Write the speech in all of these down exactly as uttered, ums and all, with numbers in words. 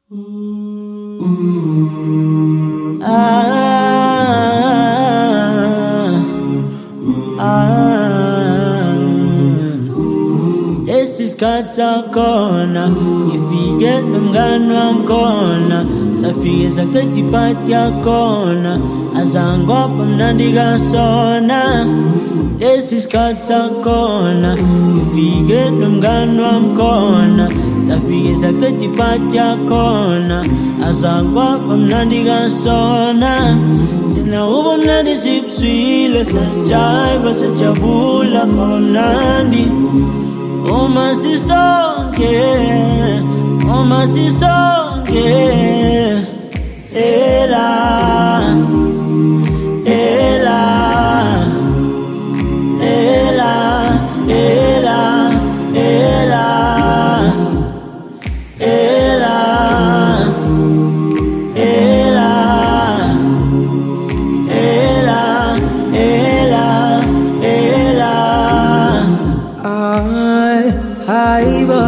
Isikhathi sakhona ngifike nomngani wami khona, safike saqeda iphathi yakhona, azange kwaba mnandi kasona. Lesi isikhathi sakhona ngifike nomngani wami khona, safike saqeda iphathi yakhona, azange kwaba mnandi kasona. Thina ubumnandi sibuswile, sajayiva sajabula kamnandi. Uma sisonke, uma sisonke, ela, ela, ela, ela, ela, ela, ela, ela, ela, ela. Haiba,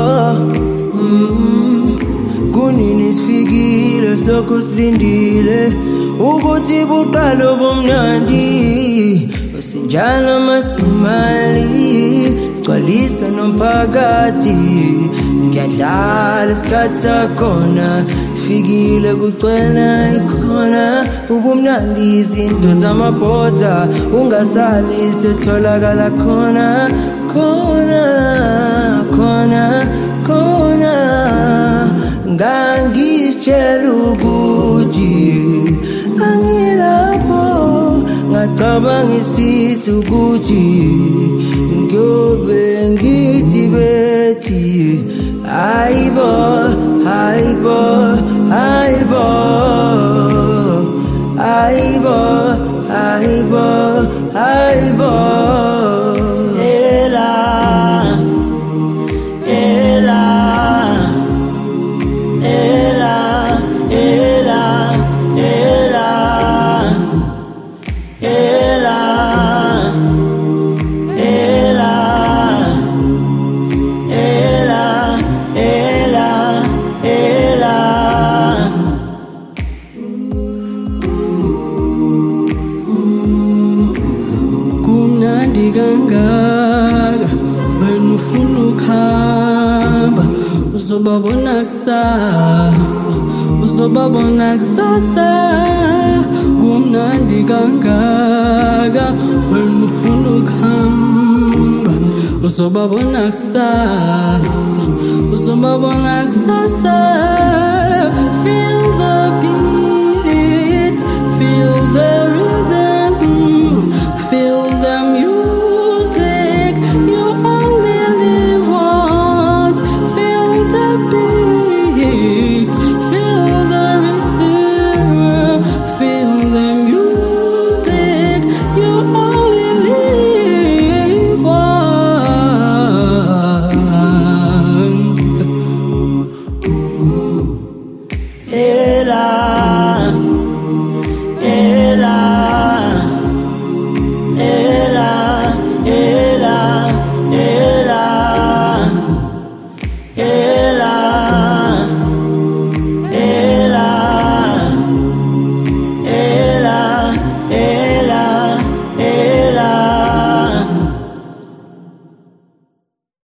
mm, kunini sifikile silokhu silindile ukuthi buqale ubumnandi, sinjalo masimali sigcwalisa nomphakathi. Ngiyadlala isikhathi sakhona, sifikile kugcwele ikhona ubumnandi, izinto zamabhoza ungasali setholakala khona khona khona khona. Ngangitshela ukuthi angilapho, ngacabangisisa ukuthi ngiyobe ngithi bethi hayibo hayibo hayibo hayibo hayibo hayibo. Kangaka wena ufuna ukuhamba, uzobabona kusasa, uzobabona kusasa. Kumnandi kangaka wena ufuna ukuhamba, uzobabona kusasa, uzobabona kusasa.